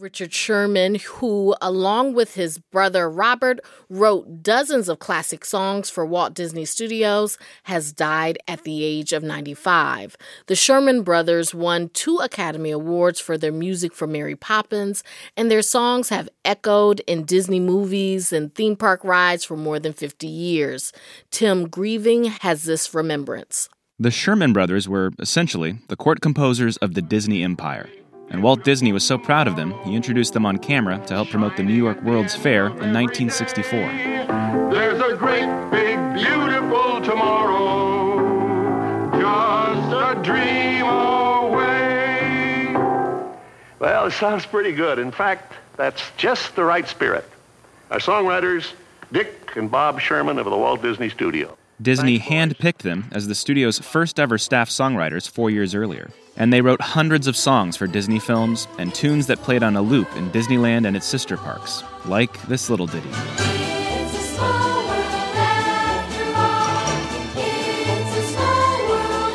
Richard Sherman, who, along with his brother Robert, wrote dozens of classic songs for Walt Disney Studios, has died at the age of 95. The Sherman brothers won 2 Academy Awards for their music for Mary Poppins, and their songs have echoed in Disney movies and theme park rides for more than 50 years. Tim Grieving has this remembrance. The Sherman brothers were, essentially, the court composers of the Disney Empire. And Walt Disney was so proud of them, he introduced them on camera to help promote the New York World's Fair in 1964. There's a great, big, beautiful tomorrow, just a dream away. Well, it sounds pretty good. In fact, that's just the right spirit. Our songwriters, Dick and Bob Sherman of the Walt Disney Studio. Disney hand-picked them as the studio's first-ever staff songwriters 4 years earlier. And they wrote hundreds of songs for Disney films and tunes that played on a loop in Disneyland and its sister parks, like this little ditty. It's a small world after all. It's a small world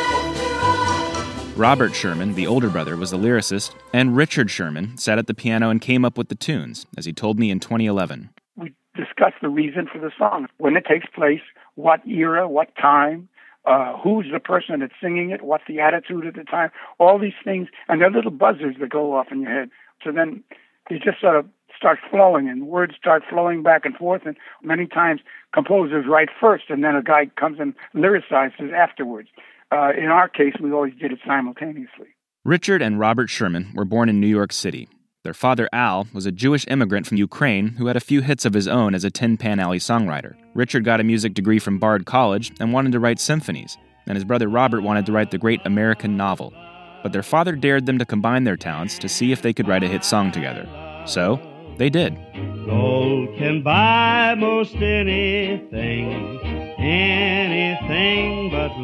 after all. Robert Sherman, the older brother, was the lyricist, and Richard Sherman sat at the piano and came up with the tunes, as he told me in 2011. We discussed the reason for the song, when it takes place, what era, what time, who's the person that's singing it, what's the attitude at the time, all these things, and they're little buzzers that go off in your head. So then they just sort of start flowing, and words start flowing back and forth, and many times composers write first, and then a guy comes and lyricizes afterwards. In our case, we always did it simultaneously. Richard and Robert Sherman were born in New York City. Their father, Al, was a Jewish immigrant from Ukraine who had a few hits of his own as a Tin Pan Alley songwriter. Richard got a music degree from Bard College and wanted to write symphonies, and his brother Robert wanted to write the great American novel. But their father dared them to combine their talents to see if they could write a hit song together. So, they did. Gold can buy most anything, anything but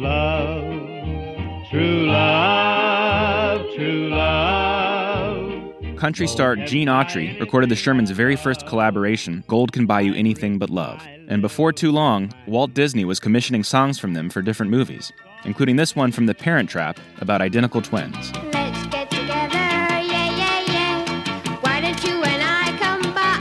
love. True love, true love. Country star Gene Autry recorded the Shermans' very first collaboration, Gold Can Buy You Anything But Love. And before too long, Walt Disney was commissioning songs from them for different movies, including this one from The Parent Trap about identical twins. Let's get together, yeah, yeah, yeah. Why don't you and I come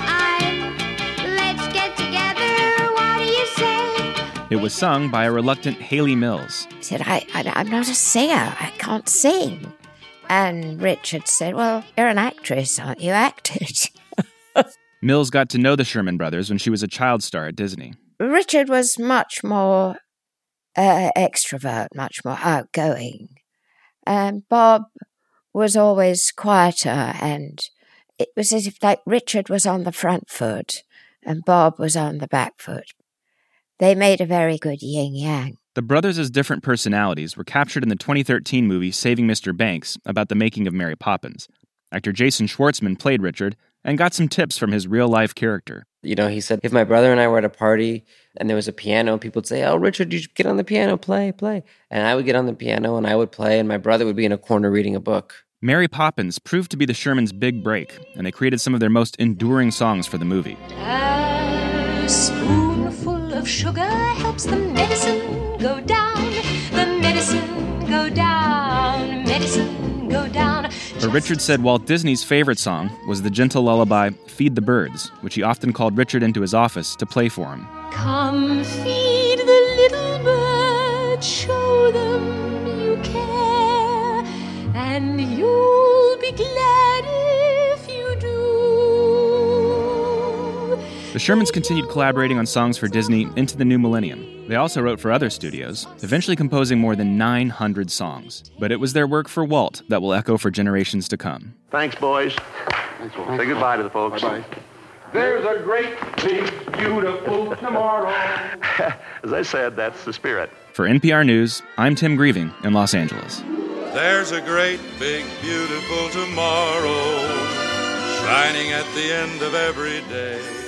by? Let's get together, what do you say? It was sung by a reluctant Hayley Mills. He said, I'm not a singer. I can't sing. And Richard said, well, you're an actress, aren't you? Act it. Mills got to know the Sherman brothers when she was a child star at Disney. Richard was much more extrovert, much more outgoing. And Bob was always quieter, and it was as if like Richard was on the front foot and Bob was on the back foot. They made a very good yin-yang. The brothers' different personalities were captured in the 2013 movie Saving Mr. Banks about the making of Mary Poppins. Actor Jason Schwartzman played Richard and got some tips from his real-life character. You know, he said, if my brother and I were at a party and there was a piano, people would say, oh, Richard, you should get on the piano, play. And I would get on the piano and I would play, and my brother would be in a corner reading a book. Mary Poppins proved to be the Shermans' big break, and they created some of their most enduring songs for the movie. A spoonful of sugar helps the medicine go down, the medicine go down, medicine go down. But Richard said Walt Disney's favorite song was the gentle lullaby Feed the Birds, which he often called Richard into his office to play for him. Come feed the little birds, show them you care, and you'll be glad if you do. The Shermans continued collaborating on songs for Disney into the new millennium. They also wrote for other studios, eventually composing more than 900 songs. But it was their work for Walt that will echo for generations to come. Thanks, boys. Thanks, Walt. Say goodbye to the folks. Bye-bye. There's a great, big, beautiful tomorrow. As I said, that's the spirit. For NPR News, I'm Tim Grieving in Los Angeles. There's a great, big, beautiful tomorrow, shining at the end of every day.